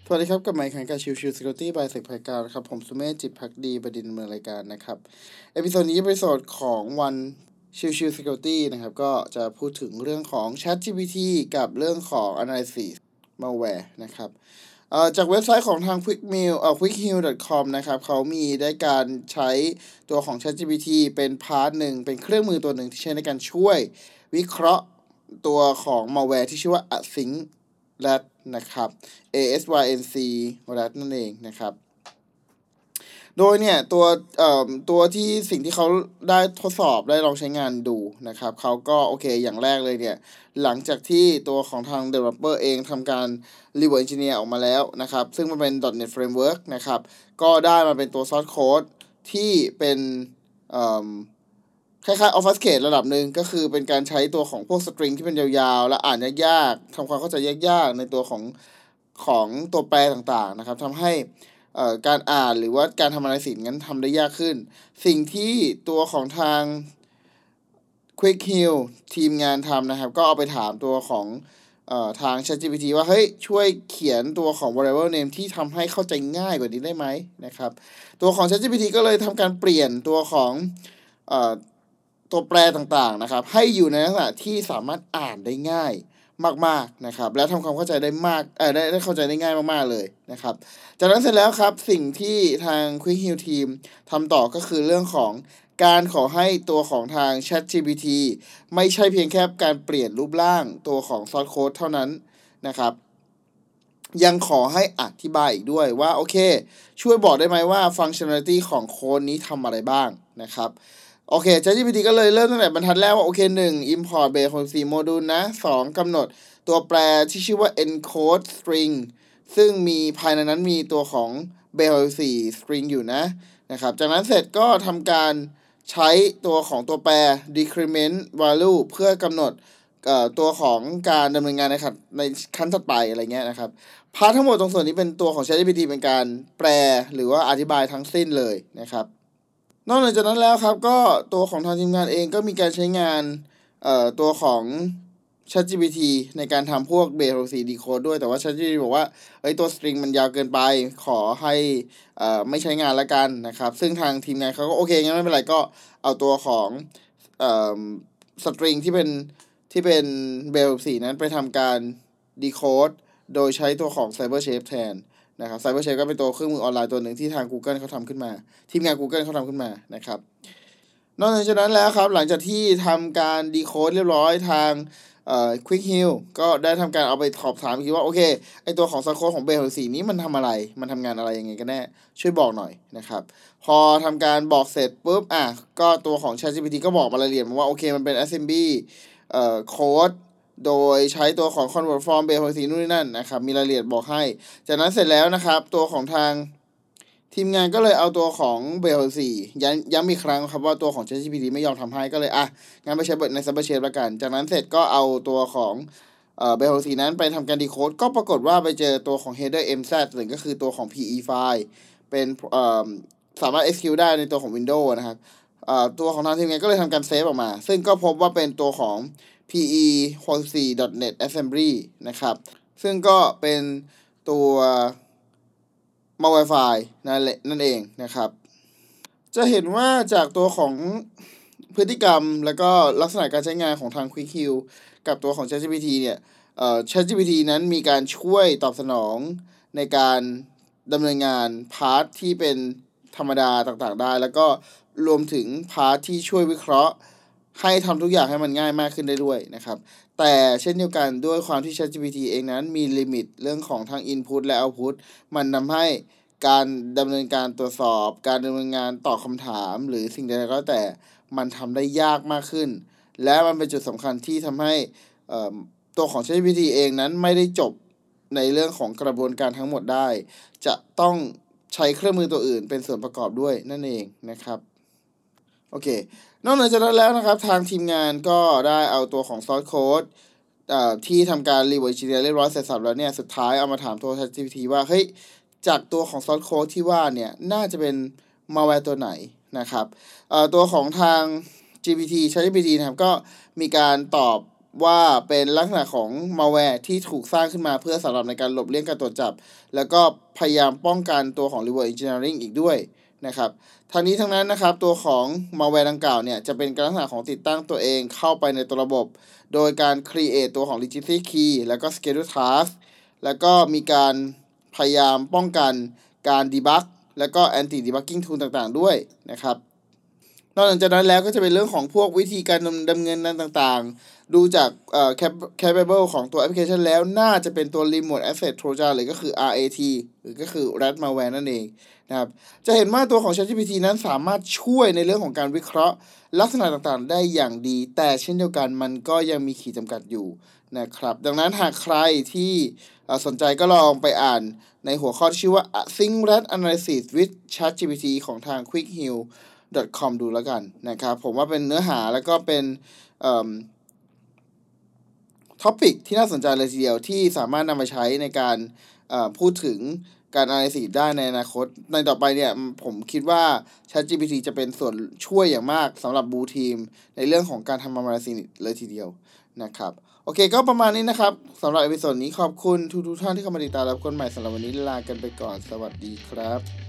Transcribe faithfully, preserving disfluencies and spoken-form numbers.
สวัสดีครับกับไมค์ขันกับชิวชิว Security by เสกภัยการครับผมสุเมธจิตภักดีบดินทร์ดำเนินรายการนะครับเอพิโซดนี้เป็นเอพิโซดของวันชิวชิว Security นะครับก็จะพูดถึงเรื่องของ ChatGPT กับเรื่องของ Analysis Malware นะครับเอ่อจากเว็บไซต์ของทาง quickmail เอ่อ quickheal ดอท คอม นะครับเขามีได้การใช้ตัวของ ChatGPT เป็นพาร์ทหนึ่งเป็นเครื่องมือตัวหนึ่งที่ใช้ในการช่วยวิเคราะห์ตัวของ malware ที่ชื่อว่า Async rat นะครับ A S Y N C rat นั่นเองนะครับโดยเนี่ยตัวเอ่อตัวที่สิ่งที่เขาได้ทดสอบได้ลองใช้งานดูนะครับเขาก็โอเคอย่างแรกเลยเนี่ยหลังจากที่ตัวของทาง developer เองทำการ reverse engineer ออกมาแล้วนะครับซึ่งมันเป็น .NET Framework นะครับก็ได้มาเป็นตัว source code ที่เป็นเอ่อคล้ายๆ obfuscate ระดับหนึ่งก็คือเป็นการใช้ตัวของพวก string ที่เป็นยาวๆและอ่านยากๆทำความเข้าใจยากๆในตัวของของตัวแปรต่างๆนะครับทำให้เอ่อการอ่านหรือว่าการทำอะไรสิ่งนั้นทำได้ยากขึ้นสิ่งที่ตัวของทาง Quickheal ทีมงานทำนะครับก็เอาไปถามตัวของเอ่อทาง ChatGPT ว่าเฮ้ยช่วยเขียนตัวของ variable name ที่ทำให้เข้าใจง่ายกว่านี้ได้ไหมนะครับตัวของ ChatGPT ก็เลยทำการเปลี่ยนตัวของเอ่อตัวแปรต่างๆนะครับให้อยู่ในลักษณะที่สามารถอ่านได้ง่ายมากๆนะครับและทำความเข้าใจได้มากเอ่อได้ได้เข้าใจได้ง่ายมากๆเลยนะครับจากนั้นเสร็จแล้วครับสิ่งที่ทาง Quickheal ทีมทำต่อก็คือเรื่องของการขอให้ตัวของทาง ChatGPT ไม่ใช่เพียงแค่การเปลี่ยนรูปร่างตัวของ source code เท่านั้นนะครับยังขอให้อธิบายอีกด้วยว่าโอเคช่วยบอกได้ไหมว่า functionality ของโค้ดนี้ทำอะไรบ้างนะครับโอเค ChatGPT ก็เลยเริ่มตั้งแต่บรรทัดแรกว่าโอเคหนึ่ง import base ของสี่ module นะสองกำหนดตัวแปรที่ชื่อว่า encode string ซึ่งมีภายในนั้นมีตัวของ base สี่ string อยู่นะนะครับจากนั้นเสร็จก็ทำการใช้ตัวของตัวแปร decrement value เพื่อกำหนดเอ่อตัวของการดำเนินงานในขั้นในขั้นถัดไปอะไรเงี้ยนะครับพาร์ททั้งหมดตรงส่วนนี้เป็นตัวของ ChatGPT เป็นการแปลหรือว่าอธิบายทั้งสิ้นเลยนะครับนอกจากนั้นแล้วครับก็ตัวของทางทีมงานเองก็มีการใช้งานเอ่อตัวของ ChatGPT ในการทำพวก base สี่ decode ด้วยแต่ว่า ChatGPT บอกว่าเอ้ยตัว string มันยาวเกินไปขอให้เอ่อไม่ใช้งานละกันนะครับซึ่งทางทีมงานเขาก็โอเคงั้นไม่เป็นไรก็เอาตัวของเอ่อ string ที่เป็นที่เป็น base สี่นั้นไปทำการ decode โดยใช้ตัวของ CyberShape แทนนะครับ CyberShape ก็เป็นตัวเครื่องมือออนไลน์ตัวหนึ่งที่ทาง Google เขาทำขึ้นมาทีมงาน Google เขาทำขึ้นมานะครับนอกจากนั้นแล้วครับหลังจากที่ทำการ decode เรียบร้อยทางเอ่อ Quickheal ก็ได้ทำการเอาไปสอบถามอีกทีว่าโอเคไอตัวของ source code ของ base สี่นี้มันทำอะไรมันทำงานอะไรยังไงกันแน่ช่วยบอกหน่อยนะครับพอทำการบอกเสร็จปุ๊บอ่ะก็ตัวของ ChatGPT ก็บอกมารายละเอียดมาว่าโอเคมันเป็น assembly เอ่อ code โดยใช้ตัวของ convert from base สี่นู่นนี่นั่นนะครับมีรายละเอียดบอกให้จากนั้นเสร็จแล้วนะครับตัวของทางทีมงานก็เลยเอาตัวของ base สี่ย้ำย้ำอีกครั้งครับว่าตัวของ ChatGPT ไม่ยอมทำให้ก็เลยอ่ะงั้นไปใช้ใน CyberShape ละกันจากนั้นเสร็จก็เอาตัวของเอ่อ base สี่นั้นไปทำการ decode ก็ปรากฏว่าไปเจอตัวของ header เอ็ม แซด หรือก็คือตัวของ พี อี ไฟล์เป็นเอ่อสามารถ execute ได้ในตัวของ Windows นะครับเอ่อตัวของทางทีมงานก็เลยทำการเซฟออกมาซึ่งก็พบว่าเป็นตัวของ พี อี หกสิบสี่ ดอท เน็ต assembly นะครับซึ่งก็เป็นตัว malware file นั่นแหละนั่นเองนะครับจะเห็นว่าจากตัวของพฤติกรรมแล้วก็ลักษณะการใช้งานของทาง Quickheal กับตัวของ ChatGPT เนี่ยเอ่อ ChatGPT นั้นมีการช่วยตอบสนองในการดำเนินงานพาร์ทที่เป็นธรรมดาต่างๆได้แล้วก็รวมถึงพาร์ทที่ช่วยวิเคราะห์ให้ทำทุกอย่างให้มันง่ายมากขึ้นได้ด้วยนะครับแต่เช่นเดียวกันด้วยความที่ ChatGPT เองนั้นมีลิมิตเรื่องของทั้ง Input และ Output มันทำให้การดำเนินการตรวจสอบการดำเนินงานตอบคำถามหรือสิ่งใดก็แล้วแต่มันทำได้ยากมากขึ้นและมันเป็นจุดสำคัญที่ทำให้ตัวของ ChatGPT เองนั้นไม่ได้จบในเรื่องของกระบวนการทั้งหมดได้จะต้องใช้เครื่องมือตัวอื่นเป็นส่วนประกอบด้วยนั่นเองนะครับโอเคนอกจากนั้นแล้วนะครับทางทีมงานก็ได้เอาตัวของ source code ที่ทำการ reverse engineer เรียบร้อยเสร็จสับแล้วเนี่ยสุดท้ายเอามาถามตัว ChatGPT ว่าเฮ้ยจากตัวของ source code ที่ว่าเนี่ยน่าจะเป็น malware ตัวไหนนะครับตัวของทาง จี พี ที ChatGPT นะครับก็มีการตอบว่าเป็นลักษณะของ malware ที่ถูกสร้างขึ้นมาเพื่อสำหรับในการหลบเลี่ยงการตรวจจับแล้วก็พยายามป้องกันตัวของ reverse engineering อีกด้วยนะครับทั้งนี้ทั้งนั้นนะครับตัวของ malware ดังกล่าวเนี่ยจะเป็นลักษณะของติดตั้งตัวเองเข้าไปในตัวระบบโดยการ create ตัวของ registry key แล้วก็ schedule task แล้วก็มีการพยายามป้องกันการ debug แล้วก็ anti debugging tool ต่างๆด้วยนะครับนอกจากนั้นแล้วก็จะเป็นเรื่องของพวกวิธีการดำเนินงานต่างๆดูจากเอ่อ capable ของตัวแอปพลิเคชันแล้วน่าจะเป็นตัว remote access trojan หรือก็คือ อาร์ เอ ที หรือก็คือ rat malware นั่นเองนะครับจะเห็นว่าตัวของ ChatGPT นั้นสามารถช่วยในเรื่องของการวิเคราะห์ลักษณะต่างๆได้อย่างดีแต่เช่นเดียวกันมันก็ยังมีขีดจำกัดอยู่นะครับดังนั้นหากใครที่สนใจก็ลองไปอ่านในหัวข้อที่ชื่อว่า Think Rat Analysis with ChatGPT ของทาง quick heal .com ดูแล้วกันนะครับผมว่าเป็นเนื้อหาแล้วก็เป็นเอ่อท็อปิกที่น่าสนใจเลยทีเดียวที่สามารถนำมาใช้ในการพูดถึงการ analysis ได้ในอนาคตในต่อไปเนี่ยผมคิดว่า ChatGPT จะเป็นส่วนช่วยอย่างมากสำหรับ Blue Team ในเรื่องของการทำ analysis เลยทีเดียวนะครับโอเคก็ประมาณนี้นะครับสำหรับเอพิโซดนี้ขอบคุณทุกๆท่านที่เข้ามาติดตามรับคนใหม่สำหรับวันนี้ลากันไปก่อนสวัสดีครับ